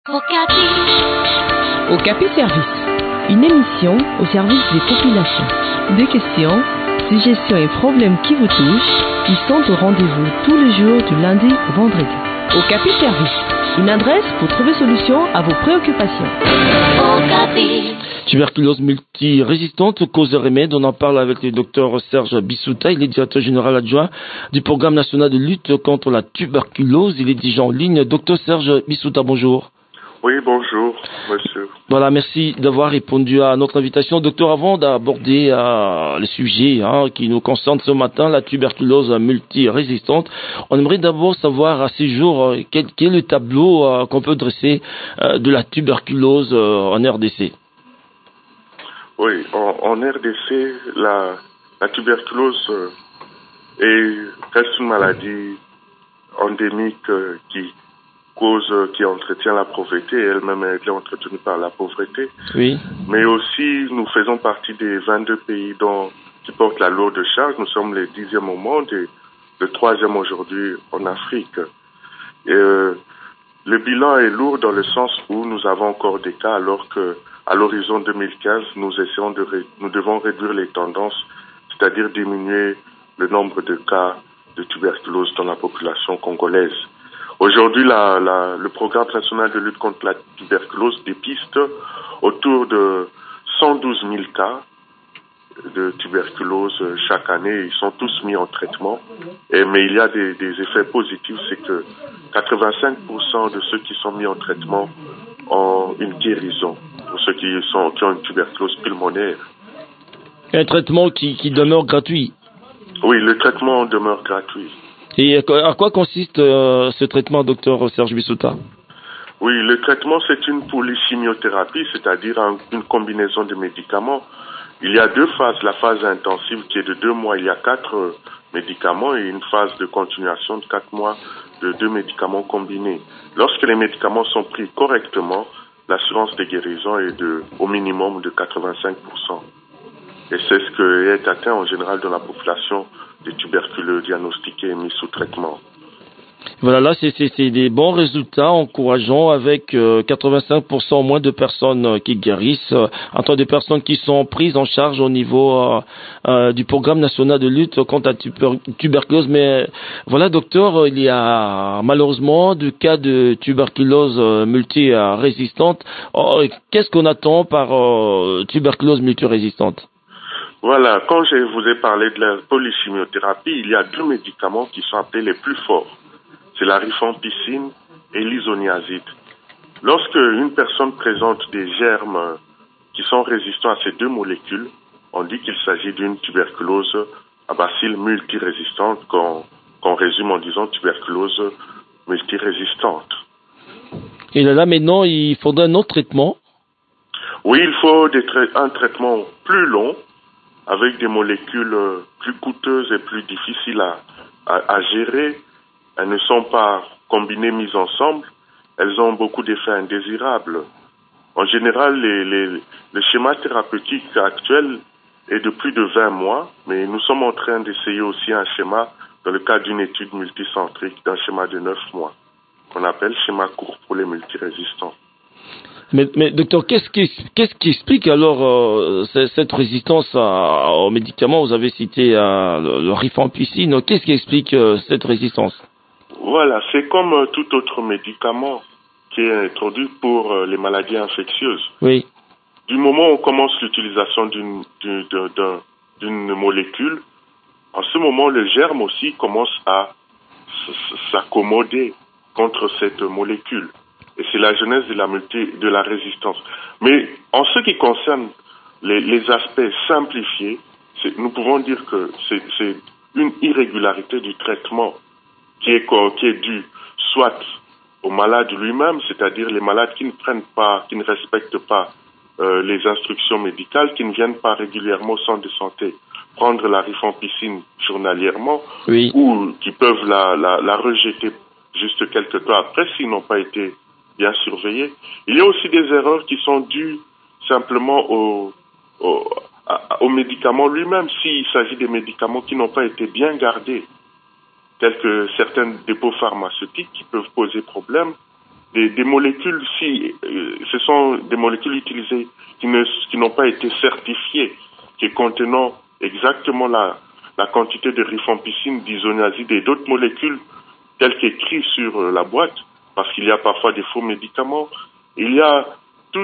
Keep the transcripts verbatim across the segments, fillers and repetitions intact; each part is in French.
Okapi. Okapi Service, une émission au service des populations. Des questions, suggestions et problèmes qui vous touchent, ils sont au rendez-vous tous les jours du lundi au vendredi. Okapi Service, une adresse pour trouver solution à vos préoccupations. Okapi. Tuberculose multirésistante, cause et remède, on en parle avec le docteur Serge Bissouta, il est directeur général adjoint du programme national de lutte contre la tuberculose, il est déjà en ligne. Docteur Serge Bissouta, bonjour. Oui, bonjour, monsieur. Voilà, merci d'avoir répondu à notre invitation. Docteur, avant d'aborder euh, le sujet hein, qui nous concerne ce matin, la tuberculose multirésistante, on aimerait d'abord savoir à ces jours euh, quel, quel est le tableau euh, qu'on peut dresser euh, de la tuberculose euh, en R D C. Oui, en, en R D C, la, la tuberculose euh, est, reste une maladie endémique euh, qui cause qui entretient la pauvreté, elle-même elle est entretenue par la pauvreté. Oui. Mais aussi, nous faisons partie des vingt-deux pays dont, qui portent la lourde charge. Nous sommes les dixièmes au monde et le troisième aujourd'hui en Afrique. Et, euh, le bilan est lourd dans le sens où nous avons encore des cas, alors que à l'horizon deux mille quinze, nous essayons de ré, nous devons réduire les tendances, c'est-à-dire diminuer le nombre de cas de tuberculose dans la population congolaise. Aujourd'hui, la, la, le programme national de lutte contre la tuberculose dépiste autour de cent douze mille cas de tuberculose chaque année. Ils sont tous mis en traitement. Et, mais il y a des, des effets positifs, c'est que quatre-vingt-cinq pour cent de ceux qui sont mis en traitement ont une guérison, pour ceux qui, sont, qui ont une tuberculose pulmonaire. Un traitement qui, qui demeure gratuit. Oui, le traitement demeure gratuit. Et à quoi consiste euh, ce traitement, docteur Serge Bissouta? Oui, le traitement, c'est une polychimiothérapie, c'est-à-dire un, une combinaison de médicaments. Il y a deux phases. La phase intensive qui est de deux mois, il y a quatre euh, médicaments et une phase de continuation de quatre mois de deux médicaments combinés. Lorsque les médicaments sont pris correctement, l'assurance de guérison est de, au minimum de quatre-vingt-cinq pour cent. Et c'est ce qui est atteint en général dans la population des tuberculeux diagnostiqués et mis sous traitement. Voilà, là, c'est, c'est, c'est des bons résultats encourageants avec euh, quatre-vingt-cinq pour cent moins de personnes euh, qui guérissent, euh, entre des personnes qui sont prises en charge au niveau euh, euh, du programme national de lutte contre la tuber- tuberculose. Mais voilà, docteur, il y a malheureusement des cas de tuberculose euh, multirésistante. Oh, qu'est-ce qu'on attend par euh, tuberculose multirésistante? Voilà, quand je vous ai parlé de la polychimiothérapie, il y a deux médicaments qui sont appelés les plus forts. C'est la rifampicine et l'isoniazide. Lorsque une personne présente des germes qui sont résistants à ces deux molécules, on dit qu'il s'agit d'une tuberculose à bacille multirésistante, qu'on, qu'on résume en disant tuberculose multirésistante. Et là, là, maintenant, il faudrait un autre traitement? Oui, il faut des tra- un traitement plus long, avec des molécules plus coûteuses et plus difficiles à, à, à gérer. Elles ne sont pas combinées, mises ensemble. Elles ont beaucoup d'effets indésirables. En général, les, les, le schéma thérapeutique actuel est de plus de vingt mois, mais nous sommes en train d'essayer aussi un schéma dans le cadre d'une étude multicentrique, d'un schéma de neuf mois, qu'on appelle schéma court pour les multirésistants. Mais, mais docteur, qu'est-ce qui, qu'est-ce qui explique alors euh, cette résistance à, aux médicaments? Vous avez cité euh, le, le rifampicine. Qu'est-ce qui explique euh, cette résistance? Voilà, c'est comme euh, tout autre médicament qui est introduit pour euh, les maladies infectieuses. Oui. Du moment où on commence l'utilisation d'une, d'une, d'un, d'une molécule, en ce moment, le germe aussi commence à s'accommoder contre cette molécule. Et c'est la genèse de la, multi, de la résistance. Mais en ce qui concerne les, les aspects simplifiés, c'est, nous pouvons dire que c'est, c'est une irrégularité du traitement qui est, qui est due soit au malade lui-même, c'est-à-dire les malades qui ne prennent pas, qui ne respectent pas euh, les instructions médicales, qui ne viennent pas régulièrement au centre de santé prendre la rifampicine journalièrement, oui. Ou qui peuvent la, la, la rejeter juste quelques temps après s'ils n'ont pas été bien surveillés. Il y a aussi des erreurs qui sont dues simplement au, au, à, au médicament lui-même, s'il s'agit des médicaments qui n'ont pas été bien gardés, tels que certains dépôts pharmaceutiques qui peuvent poser problème. des, des molécules, si euh, ce sont des molécules utilisées qui ne qui n'ont pas été certifiées, qui contenant exactement la la quantité de rifampicine, d'isoniazide et d'autres molécules telles qu'écrites sur euh, la boîte, parce qu'il y a parfois des faux médicaments. Il y a tout,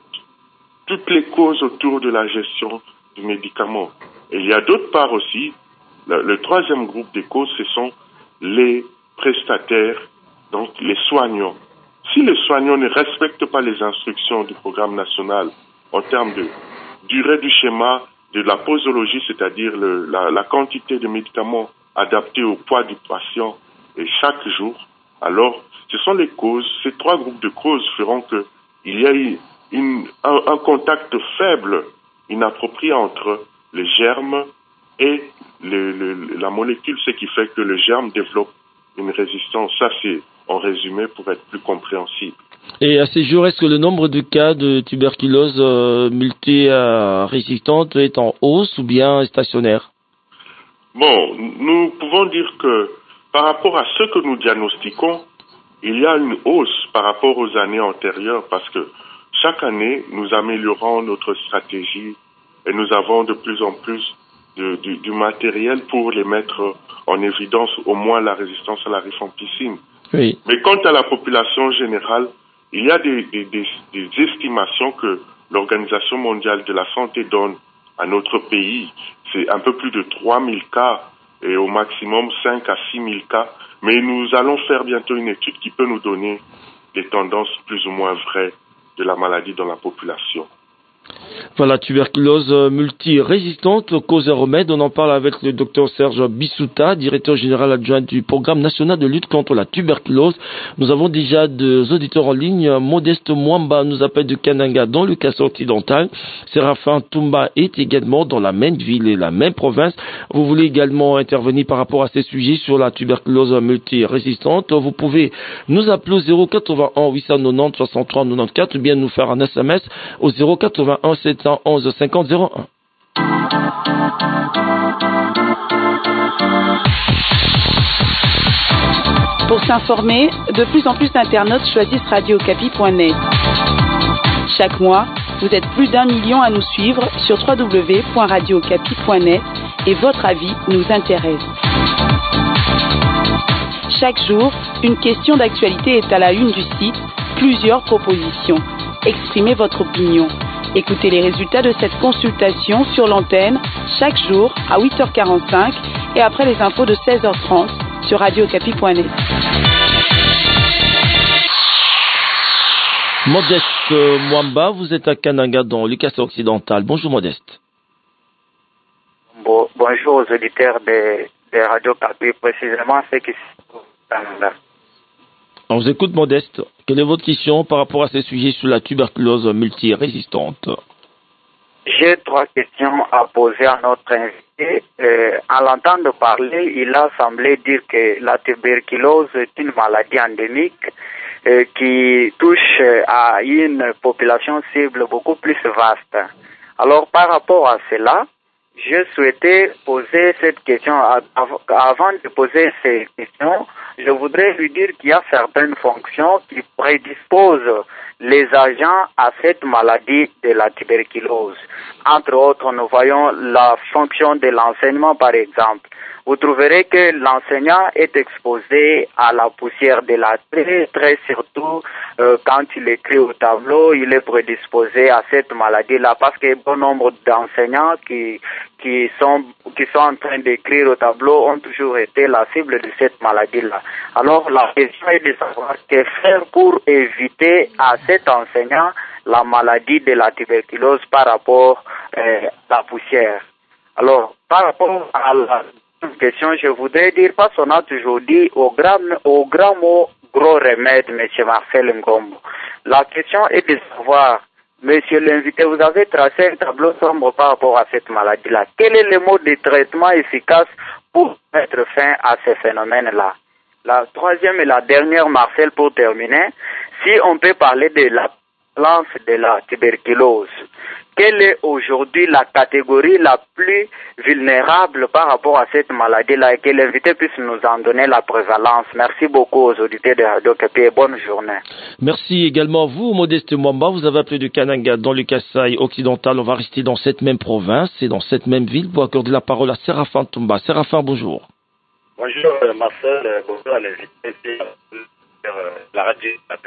toutes les causes autour de la gestion du médicament. Et il y a d'autre part aussi, le, le troisième groupe des causes, ce sont les prestataires, donc les soignants. Si les soignants ne respectent pas les instructions du programme national en termes de durée du schéma, de la posologie, c'est-à-dire le, la, la quantité de médicaments adaptés au poids du patient et chaque jour, alors ce sont les causes, ces trois groupes de causes feront que il y a une, un, un contact faible, inapproprié entre les germes et le, le, la molécule, ce qui fait que le germe développe une résistance. Ça, c'est en résumé pour être plus compréhensible. Et à ces jours, est-ce que le nombre de cas de tuberculose euh, multirésistante est en hausse ou bien stationnaire? Bon, nous pouvons dire que par rapport à ce que nous diagnostiquons, il y a une hausse par rapport aux années antérieures parce que chaque année, nous améliorons notre stratégie et nous avons de plus en plus de, du, du matériel pour les mettre en évidence, au moins la résistance à la rifampicine. Oui. Mais quant à la population générale, il y a des, des, des, des estimations que l'Organisation mondiale de la santé donne à notre pays. C'est un peu plus de trois mille cas et au maximum cinq à six mille cas. Mais nous allons faire bientôt une étude qui peut nous donner des tendances plus ou moins vraies de la maladie dans la population. Voilà, tuberculose multirésistante, cause et remède. On en parle avec le docteur Serge Bissouta, directeur général adjoint du programme national de lutte contre la tuberculose. Nous avons déjà deux auditeurs en ligne. Modeste Mwamba nous appelle de Kananga dans le Kassai occidental. Séraphin Toumba est également dans la même ville et la même province. Vous voulez également intervenir par rapport à ces sujets sur la tuberculose multirésistante. Vous pouvez nous appeler au zéro quatre-vingt-un huit cent quatre-vingt-dix soixante-trois quatre-vingt-quatorze ou bien nous faire un S M S au zéro quatre-vingt-un sept cent onze cinquante zéro un. Pour s'informer, de plus en plus d'internautes choisissent radio okapi point net. Chaque mois, vous êtes plus d'un million à nous suivre sur w w w point radio okapi point net et votre avis nous intéresse. Chaque jour, une question d'actualité est à la une du site, plusieurs propositions. Exprimez votre opinion. Écoutez les résultats de cette consultation sur l'antenne chaque jour à huit heures quarante-cinq et après les infos de seize heures trente sur radio okapi point net. Modeste Mwamba, vous êtes à Kananga dans le Kassai occidental. Bonjour Modeste. Bon, bonjour aux auditeurs de, de Radio Okapi, précisément ceux qui sont à Kananga. On vous écoute Modeste. Quelle est votre question par rapport à ces sujets sur la tuberculose multirésistante? J'ai trois questions à poser à notre invité. Euh, en l'entendant parler, il a semblé dire que la tuberculose est une maladie endémique euh, qui touche à une population cible beaucoup plus vaste. Alors, par rapport à cela, je souhaitais poser cette question. Avant de poser ces questions, je voudrais lui dire qu'il y a certaines fonctions qui prédisposent les agents à cette maladie de la tuberculose. Entre autres, nous voyons la fonction de l'enseignement, par exemple. Vous trouverez que l'enseignant est exposé à la poussière de la très, très surtout euh, quand il écrit au tableau, il est prédisposé à cette maladie-là parce que bon nombre d'enseignants qui qui sont qui sont en train d'écrire au tableau ont toujours été la cible de cette maladie-là. Alors la question est de savoir que faire pour éviter à cet enseignant la maladie de la tuberculose par rapport euh, à la poussière. Alors par rapport à la question, je voudrais dire, parce qu'on a toujours dit au grand, au grand mot, gros remède, M. Marcel Ngombo. La question est de savoir, monsieur l'invité, vous avez tracé un tableau sombre par rapport à cette maladie-là. Quel est le mode de traitement efficace pour mettre fin à ces phénomènes-là? La troisième et la dernière, Marcel, pour terminer, si on peut parler de la lance de la tuberculose. quelle est aujourd'hui la catégorie la plus vulnérable par rapport à cette maladie-là et que l'invité puisse nous en donner la prévalence. Merci beaucoup aux auditeurs de Radio Okapi et bonne journée. Merci également vous, Modeste Mwamba. Vous avez appelé de Kananga dans le Kasaï occidental. On va rester dans cette même province et dans cette même ville pour accorder la parole à Séraphin Toumba. Séraphin, bonjour. Bonjour Marcel, bonjour à l'invité de la radio Okapi.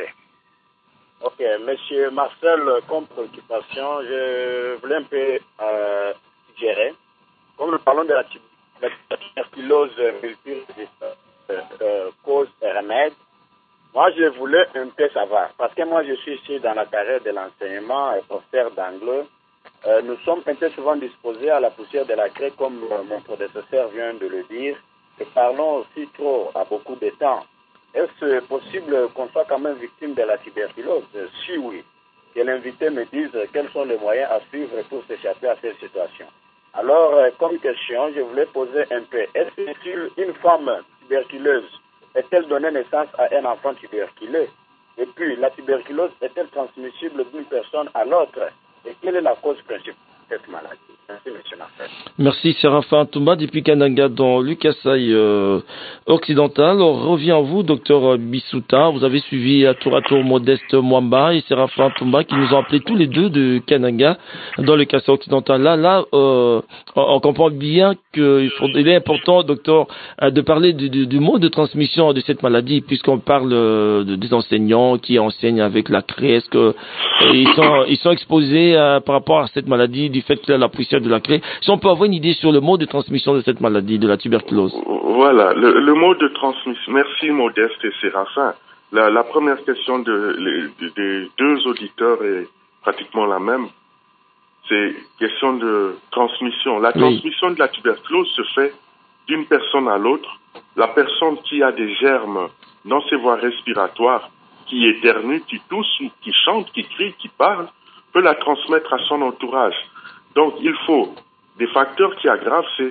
Ok, monsieur Marcel, comme préoccupation, je voulais un peu euh, suggérer, comme nous parlons de la, la tuberculose multirésistante, euh, euh, cause et remède, moi je voulais un peu savoir, parce que moi je suis ici dans la carrière de l'enseignement, professeur d'anglais, euh, nous sommes un peu souvent disposés à la poussière de la craie, comme euh, mon prédécesseur vient de le dire, et parlons aussi trop à beaucoup de temps. Est-ce possible qu'on soit quand même victime de la tuberculose? Si oui, que l'invité me dise quels sont les moyens à suivre pour s'échapper à cette situation. Alors, comme question, je voulais poser un peu, est-ce que une femme tuberculeuse est-elle donnée naissance à un enfant tuberculeux? Et puis, la tuberculose est-elle transmissible d'une personne à l'autre? Et quelle est la cause principale de cette maladie? Merci, monsieur Marcel. Merci, Séraphin Toumba, depuis Kananga dans le Kasaï euh, occidental. On revient à vous, docteur Bissouta. Vous avez suivi à tour à tour Modeste Mwamba et Séraphin Toumba qui nous ont appelés tous les deux de Kananga dans le Kasaï occidental. Là, là, euh, on comprend bien qu'il il est important, docteur, de parler du, du, du mode de transmission de cette maladie, puisqu'on parle de, des enseignants qui enseignent avec la craie. Est-ce que euh, ils sont ils sont exposés euh, par rapport à cette maladie du fait qu'il y a la poussière de la craie? Si on peut avoir une idée sur le mode de transmission de cette maladie, de la tuberculose. Voilà, le, le mode de transmission. Merci Modeste et Séraphin. La, la première question de, de, des deux auditeurs est pratiquement la même. C'est question de transmission. La transmission oui. de la tuberculose se fait d'une personne à l'autre. La personne qui a des germes dans ses voies respiratoires, qui éternue, qui tousse, qui chante, qui crie, qui parle, peut la transmettre à son entourage. Donc, il faut des facteurs qui aggravent, c'est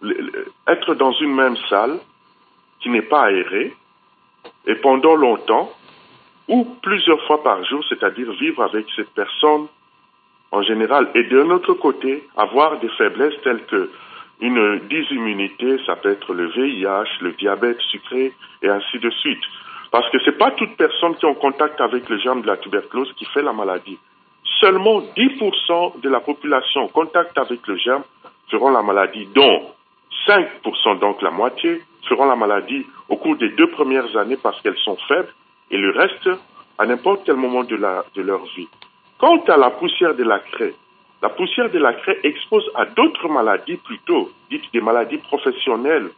être dans une même salle qui n'est pas aérée et pendant longtemps ou plusieurs fois par jour, c'est-à-dire vivre avec cette personne en général. Et d'un autre côté, avoir des faiblesses telles que une dysimmunité, ça peut être le V I H, le diabète sucré et ainsi de suite. Parce que c'est pas toute personne qui est en contact avec le germe de la tuberculose qui fait la maladie. Seulement dix pour cent de la population en contact avec le germe feront la maladie, dont cinq pour cent, donc la moitié, feront la maladie au cours des deux premières années parce qu'elles sont faibles et le reste à n'importe quel moment de, la, de leur vie. Quant à la poussière de la craie, la poussière de la craie expose à d'autres maladies plutôt, dites des maladies professionnelles.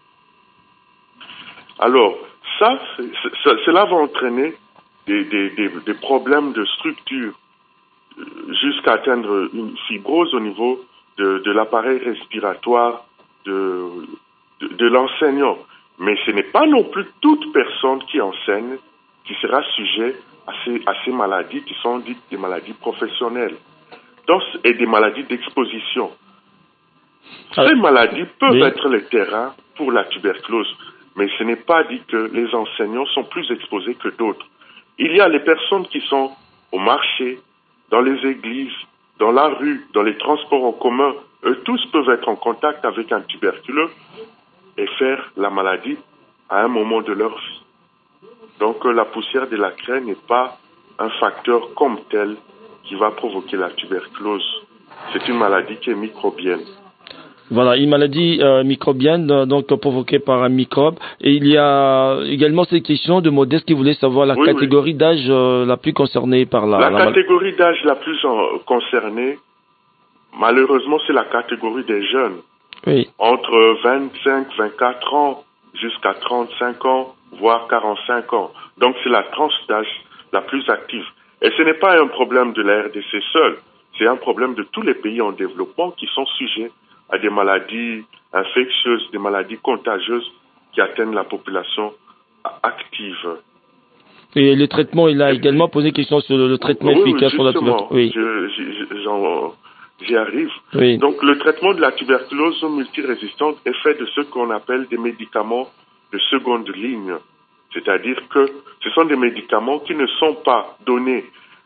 Alors, ça, cela va entraîner des, des, des, des problèmes de structure jusqu'à atteindre une fibrose au niveau de, de l'appareil respiratoire de, de, de l'enseignant. Mais ce n'est pas non plus toute personne qui enseigne qui sera sujet à ces, à ces maladies qui sont dites des maladies professionnelles donc, et des maladies d'exposition. Ces ah, maladies peuvent oui. être le terrain pour la tuberculose, mais ce n'est pas dit que les enseignants sont plus exposés que d'autres. Il y a les personnes qui sont au marché, dans les églises, dans la rue, dans les transports en commun. Eux tous peuvent être en contact avec un tuberculeux et faire la maladie à un moment de leur vie. Donc la poussière de la craie n'est pas un facteur comme tel qui va provoquer la tuberculose. C'est une maladie qui est microbienne. Voilà, une maladie euh, microbienne, donc provoquée par un microbe. Et il y a également cette question de Modeste qui voulait savoir la oui, catégorie oui. d'âge euh, la plus concernée par la... La, la catégorie d'âge la plus en, concernée, malheureusement, c'est la catégorie des jeunes. Oui. Entre vingt-cinq, vingt-quatre ans jusqu'à trente-cinq ans, voire quarante-cinq ans. Donc c'est la tranche d'âge la plus active. Et ce n'est pas un problème de la R D C seul, c'est un problème de tous les pays en développement qui sont sujets à des maladies infectieuses, des maladies contagieuses qui atteignent la population active. Et le traitement, il a Et également puis, posé question sur le, le traitement oui, efficace sur la tuberculose. Oui, je, je, j'en, j'y arrive. Oui. Donc le traitement de la tuberculose multirésistante est fait de ce qu'on appelle des médicaments de seconde ligne. C'est-à-dire que ce sont des médicaments qui ne sont pas donnés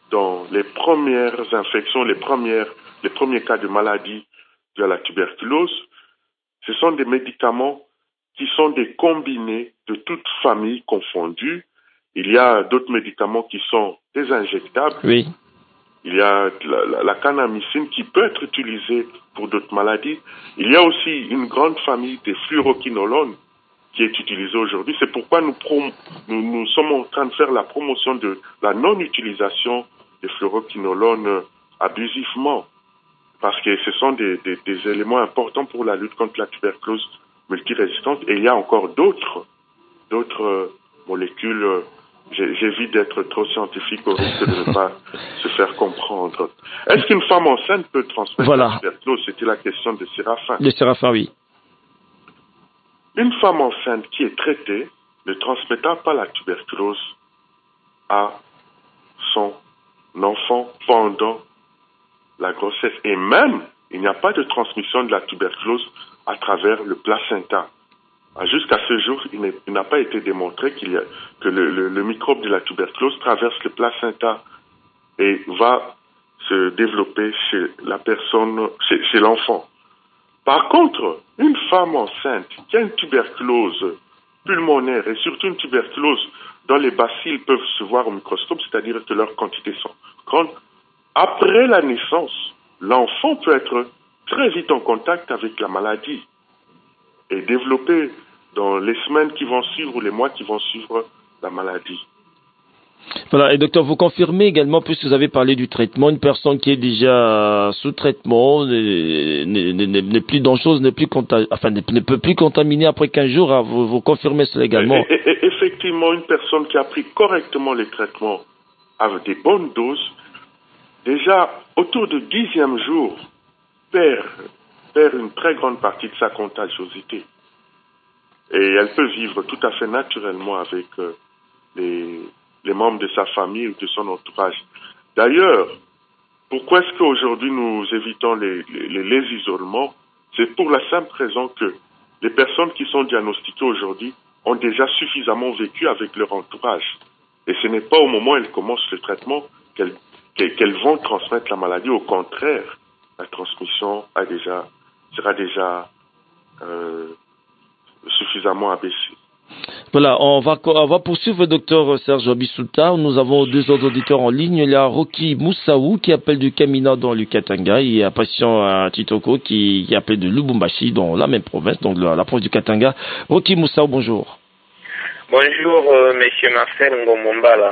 dans les premières infections, les premières, les premiers cas de maladie de la tuberculose, ce sont des médicaments qui sont des combinés de toutes familles confondues. Il y a d'autres médicaments qui sont des injectables. Oui. Il y a la, la, la cannamycine qui peut être utilisée pour d'autres maladies. Il y a aussi une grande famille des fluoroquinolones qui est utilisée aujourd'hui. C'est pourquoi nous, prom- nous, nous sommes en train de faire la promotion de la non-utilisation des fluoroquinolones abusivement. Parce que ce sont des, des, des éléments importants pour la lutte contre la tuberculose multirésistante. Et il y a encore d'autres, d'autres euh, molécules. Euh, J'évite d'être trop scientifique au risque de ne pas se faire comprendre. Est-ce qu'une femme enceinte peut transmettre voilà. la tuberculose? C'était la question de Séraphin. De Séraphin, oui. Une femme enceinte qui est traitée ne transmettra pas la tuberculose à son enfant pendant la grossesse. Et même, il n'y a pas de transmission de la tuberculose à travers le placenta. Jusqu'à ce jour, il n'a pas été démontré qu'il y a, que le, le, le microbe de la tuberculose traverse le placenta et va se développer chez la personne, chez, chez l'enfant. Par contre, une femme enceinte qui a une tuberculose pulmonaire et surtout une tuberculose dont les bacilles peuvent se voir au microscope, c'est-à-dire que leurs quantités sont grandes, après la naissance, l'enfant peut être très vite en contact avec la maladie et développer dans les semaines qui vont suivre ou les mois qui vont suivre la maladie. Voilà, et docteur, vous confirmez également, puisque vous avez parlé du traitement, une personne qui est déjà sous traitement n'est plus dangereuse, n'est plus contam- enfin, ne, ne peut plus contaminer après quinze jours, hein, vous, vous confirmez cela également? et, et, et, Effectivement, une personne qui a pris correctement les traitements avec des bonnes doses, déjà autour du dixième jour, perd, perd une très grande partie de sa contagiosité. Et elle peut vivre tout à fait naturellement avec euh, les, les membres de sa famille ou de son entourage. D'ailleurs, pourquoi est-ce qu'aujourd'hui nous évitons les, les, les isolements? C'est pour la simple raison que les personnes qui sont diagnostiquées aujourd'hui ont déjà suffisamment vécu avec leur entourage. Et ce n'est pas au moment où elles commencent le traitement qu'elles, qu'elles vont transmettre la maladie. Au contraire, la transmission a déjà, sera déjà euh, suffisamment abaissé. Voilà, on va, on va poursuivre, docteur Serge Bisuta. Nous avons deux autres auditeurs en ligne. Il y a Rocky Moussaou qui appelle du Kamina dans le Katanga. Il y a un patient à Titoko qui, qui appelle de Lubumbashi dans la même province, donc la, la province du Katanga. Rocky Moussaou, bonjour. Bonjour, euh, monsieur Marcel Ngomombala.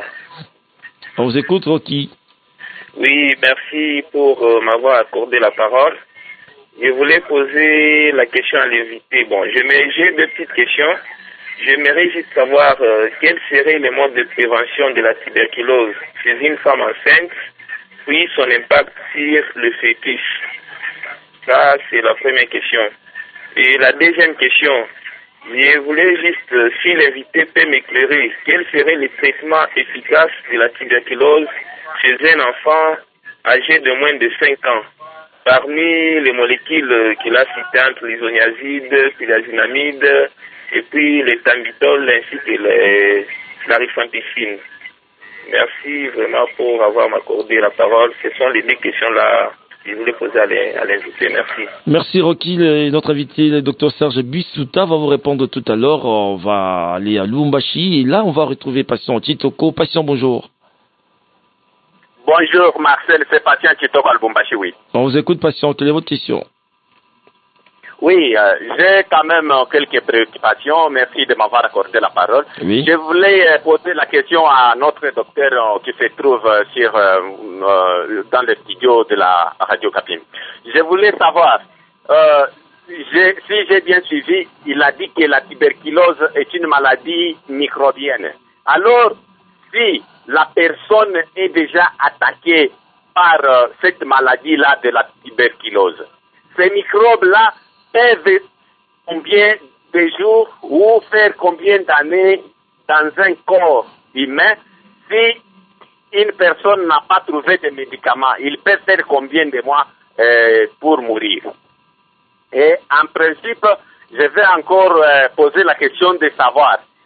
On vous écoute, Rocky. Oui, merci pour euh, m'avoir accordé la parole. Je voulais poser la question à l'invité. Bon, j'ai deux petites questions. J'aimerais juste savoir euh, quels seraient les modes de prévention de la tuberculose chez une femme enceinte, puis son impact sur le fœtus. Ça, c'est la première question. Et la deuxième question, je voulais juste, euh, si l'invité peut m'éclairer, quels seraient les traitements efficaces de la tuberculose chez un enfant âgé de moins de cinq ans. Parmi les molécules qu'il a citées entre l'isoniazide, pyrazinamide, et puis les tambitol ainsi que les, la rifampicine. Merci vraiment pour avoir accordé la parole. Ce sont les deux questions-là que je voulais poser à l'invité. Merci. Merci Rocky. Le, notre invité, le docteur Serge Bisuta, va vous répondre tout à l'heure. On va aller à Lubumbashi et là, on va retrouver patient Titoko. Patient, bonjour. Bonjour Marcel, c'est patient Titoko à Lubumbashi, oui. On vous écoute, patient. Quelle est votre question? Oui, euh, j'ai quand même euh, quelques préoccupations. Merci de m'avoir accordé la parole. Oui. Je voulais euh, poser la question à notre docteur euh, qui se trouve euh, sur, euh, euh, dans le studio de la Radio Capim. Je voulais savoir, euh, j'ai, si j'ai bien suivi, il a dit que la tuberculose est une maladie microbienne. Alors, si la personne est déjà attaquée par euh, cette maladie-là de la tuberculose, ces microbes-là peuvent combien de jours ou faire combien d'années dans un corps humain si une personne n'a pas trouvé de médicaments? Il peut faire combien de mois euh, pour mourir? Et en principe, je vais encore euh, poser la question de savoir,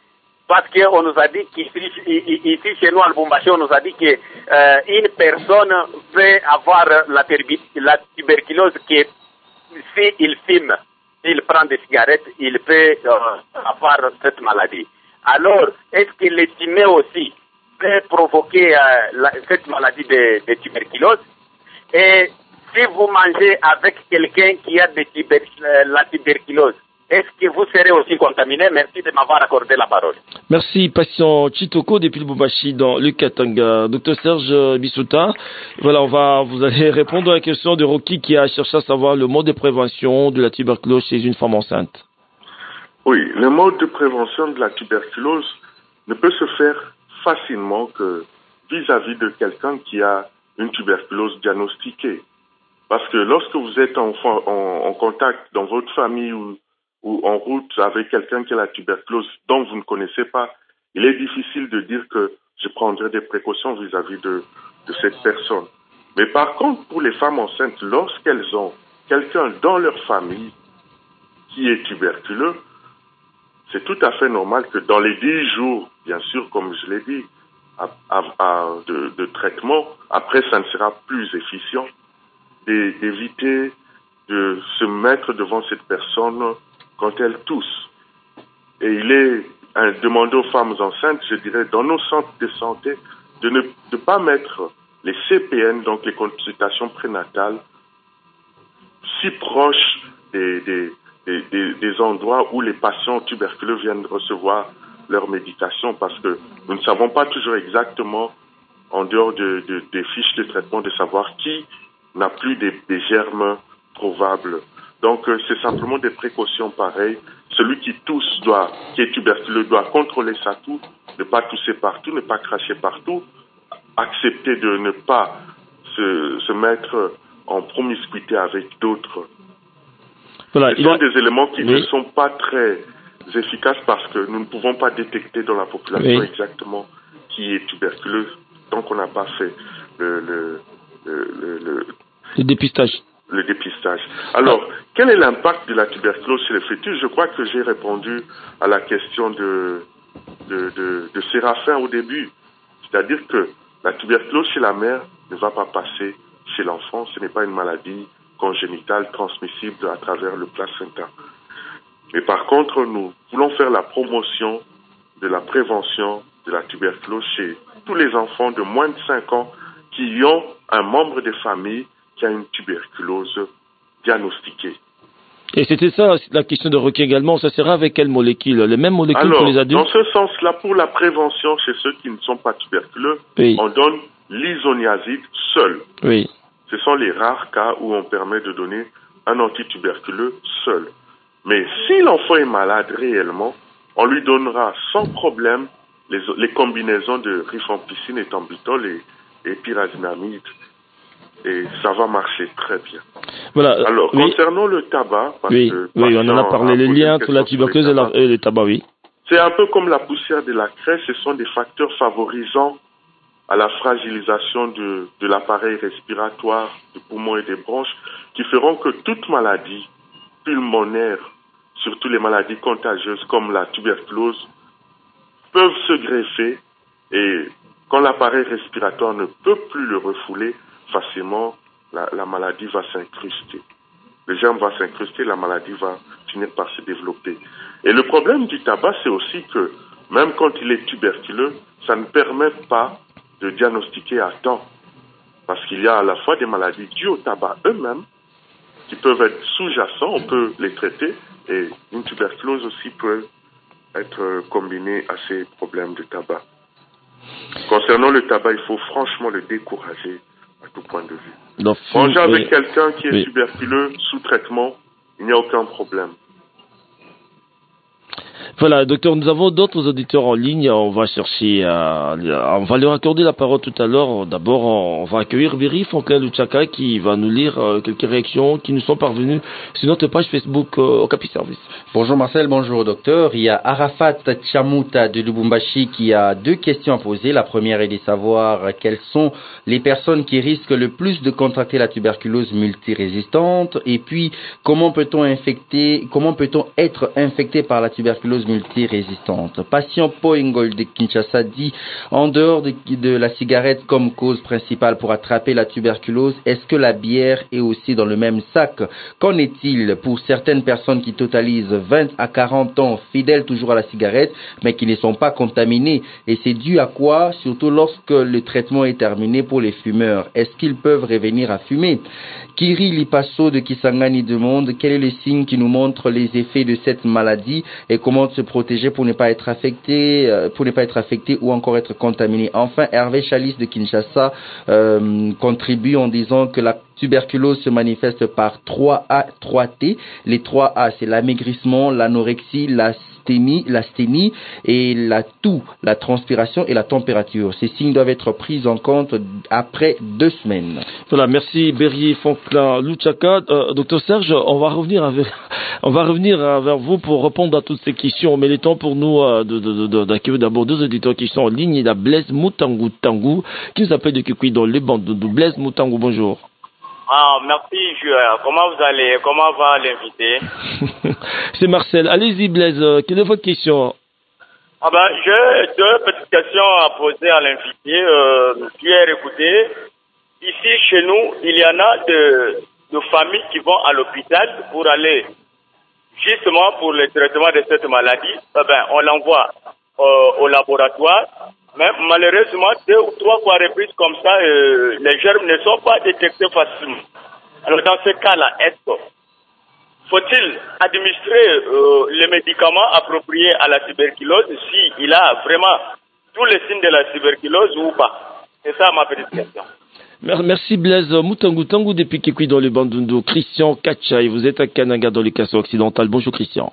Parce qu'on nous a dit qu'ici, ici chez nous, à Lubumbashi, on nous a dit qu'une euh, personne peut avoir la, la tuberculose qui, s'il fume, s'il prend des cigarettes, il peut euh, avoir cette maladie. Alors, est-ce que les fumées aussi peut provoquer euh, la, cette maladie de, de tuberculose? Et si vous mangez avec quelqu'un qui a de tuber, euh, la tuberculose, est-ce que vous serez aussi contaminé? Merci de m'avoir accordé la parole. Merci, patient Chitoko depuis Lubumbashi dans le Katanga. Docteur Serge Bissouta, voilà, on va, vous allez répondre à la question de Rocky qui a cherché à savoir le mode de prévention de la tuberculose chez une femme enceinte. Oui, le mode de prévention de la tuberculose ne peut se faire facilement que vis-à-vis de quelqu'un qui a une tuberculose diagnostiquée. Parce que lorsque vous êtes en, en, en contact dans votre famille ou ou en route avec quelqu'un qui a la tuberculose dont vous ne connaissez pas, il est difficile de dire que je prendrai des précautions vis-à-vis de, de cette personne. Mais par contre, pour les femmes enceintes, lorsqu'elles ont quelqu'un dans leur famille qui est tuberculeux, c'est tout à fait normal que dans les dix jours, bien sûr, comme je l'ai dit, à, à, à, de, de traitement, après ça ne sera plus efficient, d'éviter de se mettre devant cette personne quand elle tousse. Et il est hein, demandé aux femmes enceintes, je dirais, dans nos centres de santé, de ne de pas mettre les C P N, donc les consultations prénatales, si proches des, des, des, des, des endroits où les patients tuberculeux viennent recevoir leur médication, parce que nous ne savons pas toujours exactement, en dehors de, de, des fiches de traitement, de savoir qui n'a plus des, des germes probables. Donc, euh, c'est simplement des précautions pareilles. Celui qui tousse doit, qui est tuberculeux doit contrôler sa toux, ne pas tousser partout, ne pas cracher partout, accepter de ne pas se, se mettre en promiscuité avec d'autres. Voilà, Ce sont a... des éléments qui oui. ne sont pas très efficaces parce que nous ne pouvons pas détecter dans la population oui. exactement qui est tuberculeux tant qu'on n'a pas fait le, le, le, le, le, le dépistage. Le dépistage. Alors, ah. quel est l'impact de la tuberculose chez les fœtus? Je crois que j'ai répondu à la question de, de, de, de Séraphin au début. C'est-à-dire que la tuberculose chez la mère ne va pas passer chez l'enfant. Ce n'est pas une maladie congénitale transmissible à travers le placenta. Mais par contre, nous voulons faire la promotion de la prévention de la tuberculose chez tous les enfants de moins de cinq ans qui ont un membre de famille qui a une tuberculose diagnostiquée. Et c'était ça la question de Rocky également, ça sera avec quelle molécule? Les mêmes molécules Alors, pour les adultes? Dans ce sens-là, pour la prévention chez ceux qui ne sont pas tuberculeux, oui. on donne l'isoniazide seul. Oui. Ce sont les rares cas où on permet de donner un antituberculeux seul. Mais si l'enfant est malade réellement, on lui donnera sans problème les, les combinaisons de rifampicine, ethambutol et, et pyrazinamide. Et ça va marcher très bien. Voilà. Alors, oui. concernant le tabac, parce oui, que oui, on en a parlé, les liens entre la tuberculose et, la, et le tabac, oui. C'est un peu comme la poussière de la craie, ce sont des facteurs favorisant à la fragilisation de, de l'appareil respiratoire, des poumons et des bronches, qui feront que toute maladie pulmonaire, surtout les maladies contagieuses comme la tuberculose, peuvent se greffer et quand l'appareil respiratoire ne peut plus le refouler, facilement, la, la maladie va s'incruster. Le germe va s'incruster, la maladie va finir par se développer. Et le problème du tabac, c'est aussi que, même quand il est tuberculeux, ça ne permet pas de diagnostiquer à temps. Parce qu'il y a à la fois des maladies dues au tabac eux-mêmes, qui peuvent être sous-jacents, on peut les traiter, et une tuberculose aussi peut être combinée à ces problèmes de tabac. Concernant le tabac, il faut franchement le décourager à tout point de vue. Donc, Manger avec oui. quelqu'un qui est oui. tuberculeux sous traitement, il n'y a aucun problème. Voilà, docteur, nous avons d'autres auditeurs en ligne. On va chercher, à, on va leur accorder la parole tout à l'heure. D'abord, on va accueillir Berry Fonklin Luchaka qui va nous lire quelques réactions qui nous sont parvenues sur notre page Facebook euh, Okapi Service. Bonjour Marcel, bonjour docteur. Il y a Arafat Chamouta de Lubumbashi qui a deux questions à poser. La première est de savoir quelles sont les personnes qui risquent le plus de contracter la tuberculose multirésistante et puis comment peut-on infecter, comment peut-on être infecté par la tuberculose multirésistante. Patient Poingol de Kinshasa dit, en dehors de, de la cigarette comme cause principale pour attraper la tuberculose, est-ce que la bière est aussi dans le même sac? Qu'en est-il pour certaines personnes qui totalisent vingt à quarante ans fidèles toujours à la cigarette, mais qui ne sont pas contaminées? Et c'est dû à quoi, surtout lorsque le traitement est terminé pour les fumeurs? Est-ce qu'ils peuvent revenir à fumer? Kiri Lipasso de Kisangani demande quel est le signe qui nous montre les effets de cette maladie et comment se protéger pour ne pas être affecté, pour ne pas être affecté ou encore être contaminé. Enfin, Hervé Chalis de Kinshasa euh, contribue en disant que la tuberculose se manifeste par trois A, trois T. Les trois A, c'est l'amaigrissement, l'anorexie, l'asthénie, l'asthénie et la toux, la transpiration et la température. Ces signes doivent être pris en compte après deux semaines. Voilà, merci Berrier, Fonklin, Luchaka. Euh, docteur Serge, on va revenir avec, on va revenir vers vous pour répondre à toutes ces questions. Mais il est temps pour nous euh, de, de, de, d'accueillir d'abord deux auditeurs qui sont en ligne. Il y a Blaise Moutangu Tangu qui nous appelle de Kikui dans les bandes de Blaise Moutangu. Bonjour. Ah, merci, joueur. Comment vous allez? Comment va l'invité? C'est Marcel. Allez-y, Blaise. Quelle est votre question? Ah ben, j'ai deux petites questions à poser à l'invité. Euh, Pierre, écoutez, ici, chez nous, il y en a de, de familles qui vont à l'hôpital pour aller justement pour le traitement de cette maladie. Eh ben, on l'envoie euh, au laboratoire. Mais malheureusement, deux ou trois fois reprises comme ça, euh, les germes ne sont pas détectés facilement. Alors dans ce cas-là, est-ce que faut-il administrer euh, les médicaments appropriés à la tuberculose s'il a vraiment tous les signes de la tuberculose ou pas? C'est ça ma petite question. Merci Blaise. Moutangu Tangu depuis Kikui dans le Bandundu. Christian Kachai, vous êtes à Kananga dans le Kasso occidental. Bonjour Christian.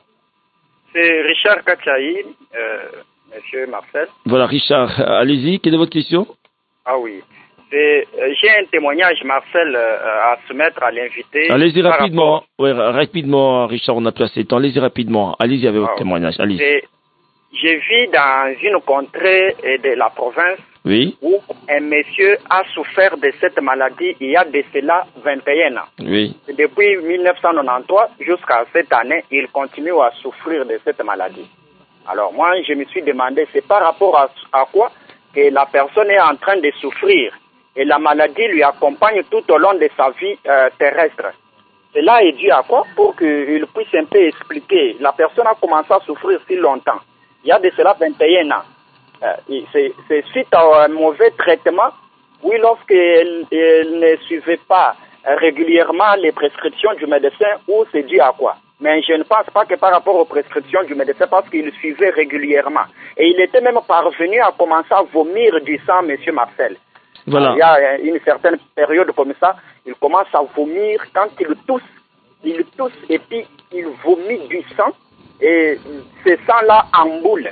C'est Richard Kachai. Euh... Monsieur Marcel. Voilà, Richard, allez-y, quelle est votre question? Ah oui, c'est, euh, j'ai un témoignage, Marcel, euh, à soumettre à l'invité. Allez-y rapidement, rapport... oui, rapidement, Richard, on a plus assez de temps, allez-y rapidement, allez-y avec ah, votre témoignage, allez-y. C'est, je vis dans une contrée de la province oui. où un monsieur a souffert de cette maladie il y a de cela vingt et un ans. Oui. Depuis mille neuf cent quatre-vingt-treize jusqu'à cette année, il continue à souffrir de cette maladie. Alors moi, je me suis demandé, c'est par rapport à, à quoi que la personne est en train de souffrir et la maladie lui accompagne tout au long de sa vie euh, terrestre. Cela est dû à quoi? Pour qu'il puisse un peu expliquer. La personne a commencé à souffrir si longtemps. Il y a de cela vingt et un ans. Euh, c'est, c'est suite à un mauvais traitement. Oui, lorsqu'elle elle ne suivait pas régulièrement les prescriptions du médecin, ou c'est dû à quoi? Mais je ne pense pas que par rapport aux prescriptions du médecin, parce qu'il suivait régulièrement. Et il était même parvenu à commencer à vomir du sang, monsieur Marcel. Voilà. Il y a une certaine période comme ça, il commence à vomir. Quand il tousse, il tousse et puis il vomit du sang. Et ce sang-là emboule.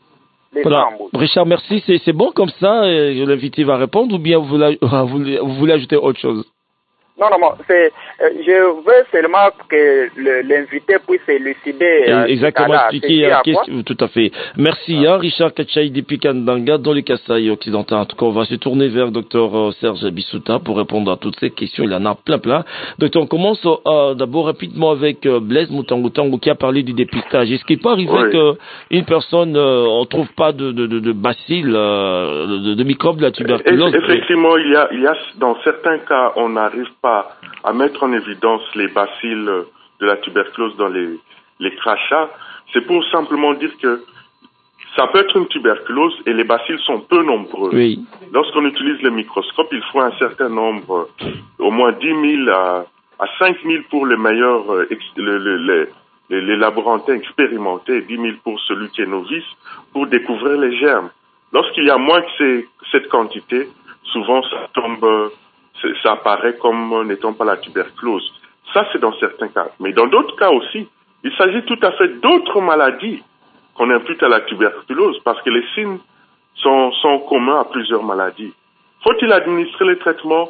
Voilà. Richard, merci. C'est, c'est bon comme ça, l'invité va répondre, ou bien vous voulez, vous voulez ajouter autre chose? Non, non, non, c'est, euh, je veux seulement que le, l'invité puisse élucider. Euh, Exactement, expliquer la question. Tout à fait. Merci, ah. hein, Richard Kachai depuis Kandanga, dans les Kasaï occidentaux. En tout cas, on va se tourner vers docteur Serge Bisuta pour répondre à toutes ces questions. Il en a plein, plein. Docteur, on commence euh, d'abord rapidement avec euh, Blaise Moutangu Tangu qui a parlé du dépistage. Est-ce qu'il peut arriver oui. qu'une personne, euh, on trouve pas de, de, de, de bacilles, euh, de, de microbes de la tuberculose? Effectivement, il y a, il y a, dans certains cas, on n'arrive pas à mettre en évidence les bacilles de la tuberculose dans les, les crachats. C'est pour simplement dire que ça peut être une tuberculose et les bacilles sont peu nombreux. Oui. Lorsqu'on utilise le microscope, il faut un certain nombre, au moins dix mille à, à cinq mille pour les meilleurs, les, les, les, les laborantins expérimentés, dix mille pour celui qui est novice, pour découvrir les germes. Lorsqu'il y a moins que ces, cette quantité, souvent ça tombe, ça apparaît comme n'étant pas la tuberculose. Ça, c'est dans certains cas. Mais dans d'autres cas aussi, il s'agit tout à fait d'autres maladies qu'on impute à la tuberculose parce que les signes sont, sont communs à plusieurs maladies. Faut-il administrer les traitements?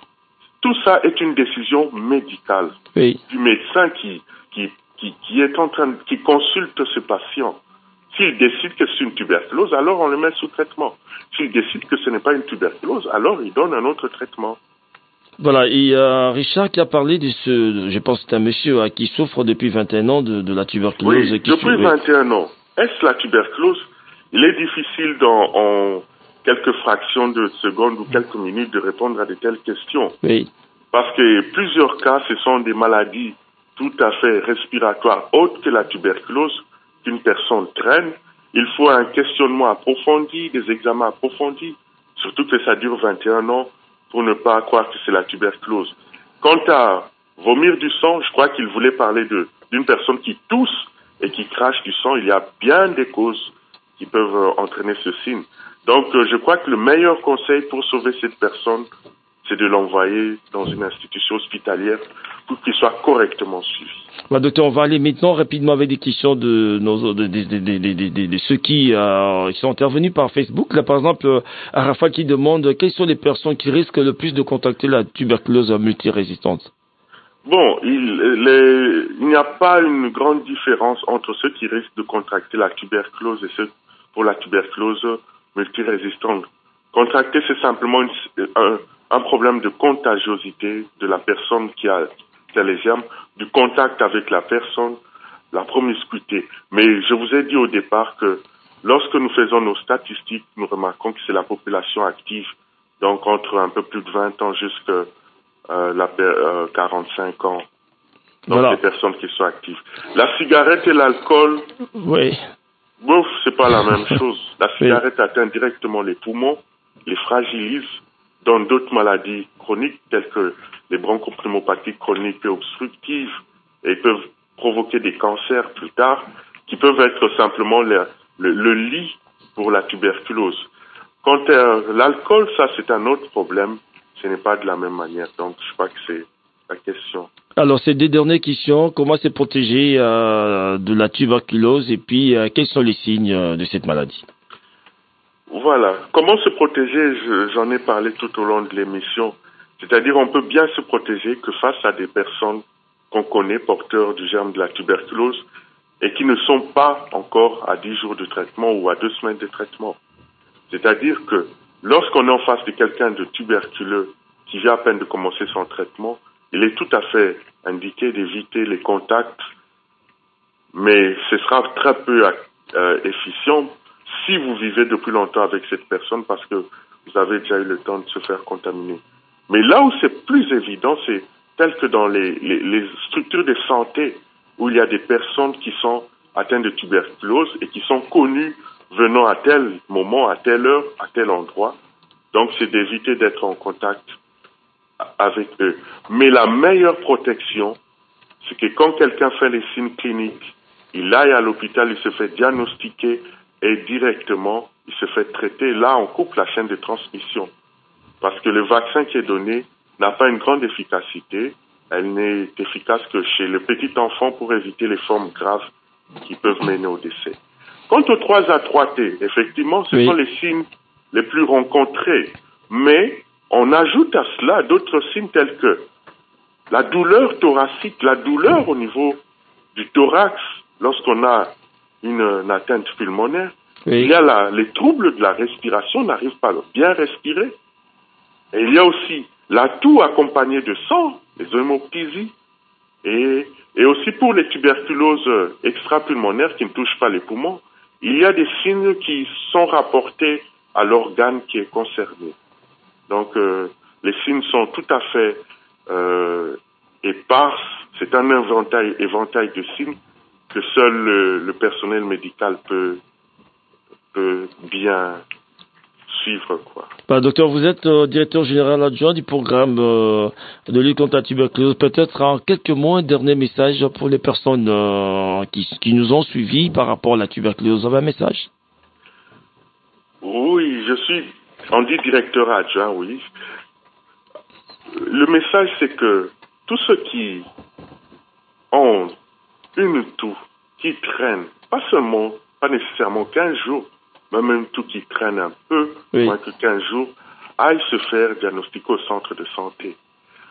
Tout ça est une décision médicale oui. du médecin qui, qui, qui, qui est en train, qui consulte ce patient. S'il décide que c'est une tuberculose, alors on le met sous traitement. S'il décide que ce n'est pas une tuberculose, alors il donne un autre traitement. Voilà, il y a Richard qui a parlé de ce, je pense que c'est un monsieur hein, qui souffre depuis vingt et un ans de, de la tuberculose. Oui, qui depuis souffre, vingt et un ans. est-ce la tuberculose? Il est difficile dans, en quelques fractions de secondes ou quelques minutes de répondre à de telles questions. Oui. Parce que plusieurs cas, ce sont des maladies tout à fait respiratoires autres que la tuberculose qu'une personne traîne. Il faut un questionnement approfondi, des examens approfondis, surtout que ça dure vingt et un ans pour ne pas croire que c'est la tuberculose. Quant à vomir du sang, je crois qu'il voulait parler de d'une personne qui tousse et qui crache du sang. Il y a bien des causes qui peuvent euh, entraîner ce signe. Donc, euh, je crois que le meilleur conseil pour sauver cette personne, c'est de l'envoyer dans une institution hospitalière pour qu'il soit correctement suivi. Bah, docteur, on va aller maintenant rapidement avec des questions de nos de, de, de, de, de, de, de ceux qui euh, sont intervenus par Facebook. Là, par exemple, euh, Arafa qui demande quelles sont les personnes qui risquent le plus de contacter la tuberculose multirésistante. Bon, il, les, il n'y a pas une grande différence entre ceux qui risquent de contracter la tuberculose et ceux pour la tuberculose multirésistante. Contracter, c'est simplement une, un, un problème de contagiosité de la personne qui a, qui a les germes, du contact avec la personne, la promiscuité. Mais je vous ai dit au départ que lorsque nous faisons nos statistiques, nous remarquons que c'est la population active, donc entre un peu plus de vingt ans jusqu'à Euh, la, euh, quarante-cinq ans. Donc, voilà. Les personnes qui sont actives. La cigarette et l'alcool, oui. Bouf, c'est pas la même chose. La cigarette oui. atteint directement les poumons, les fragilise, donne d'autres maladies chroniques telles que les bronchopneumopathies chroniques et obstructives, et peuvent provoquer des cancers plus tard, qui peuvent être simplement le, le, le lit pour la tuberculose. Quant à l'alcool, ça c'est un autre problème. Ce n'est pas de la même manière. Donc, je crois que c'est la question. Alors, ces deux dernières questions, comment se protéger euh, de la tuberculose et puis euh, quels sont les signes euh, de cette maladie? Voilà. Comment se protéger? je, J'en ai parlé tout au long de l'émission. C'est-à-dire, on peut bien se protéger que face à des personnes qu'on connaît porteurs du germe de la tuberculose et qui ne sont pas encore à dix jours de traitement ou à deux semaines de traitement. C'est-à-dire que lorsqu'on est en face de quelqu'un de tuberculeux qui vient à peine de commencer son traitement, il est tout à fait indiqué d'éviter les contacts, mais ce sera très peu euh, efficient si vous vivez depuis longtemps avec cette personne parce que vous avez déjà eu le temps de se faire contaminer. Mais là où c'est plus évident, c'est tel que dans les, les, les structures de santé où il y a des personnes qui sont atteintes de tuberculose et qui sont connues venant à tel moment, à telle heure, à tel endroit. Donc, c'est d'éviter d'être en contact avec eux. Mais la meilleure protection, c'est que quand quelqu'un fait les signes cliniques, il aille à l'hôpital, il se fait diagnostiquer et directement, il se fait traiter. Là, on coupe la chaîne de transmission. Parce que le vaccin qui est donné n'a pas une grande efficacité. Elle n'est efficace que chez le petit enfant pour éviter les formes graves qui peuvent mener au décès. Quant aux trois A trois T, effectivement, ce oui. sont les signes les plus rencontrés. Mais on ajoute à cela d'autres signes tels que la douleur thoracique, la douleur au niveau du thorax lorsqu'on a une, une atteinte pulmonaire. Oui. Il y a la, les troubles de la respiration, on n'arrive pas à bien respirer. Et il y a aussi la toux accompagnée de sang, les hémoptysies, et, et aussi pour les tuberculoses extrapulmonaires qui ne touchent pas les poumons, il y a des signes qui sont rapportés à l'organe qui est concerné. Donc, euh, les signes sont tout à fait euh, épars. C'est un éventail, éventail de signes que seul le, le personnel médical peut, peut bien suivre, quoi. Bah, docteur, vous êtes euh, directeur général adjoint du programme euh, de lutte contre la tuberculose. Peut-être en quelques mots, un dernier message pour les personnes euh, qui, qui nous ont suivis par rapport à la tuberculose. Vous avez un message? Oui, je suis, on dit directeur adjoint, oui. Le message, c'est que tous ceux qui ont une toux, qui traînent, pas seulement, pas nécessairement quinze jours, mais même tout qui traîne un peu, oui. moins que quinze jours, aillent se faire diagnostiquer au centre de santé.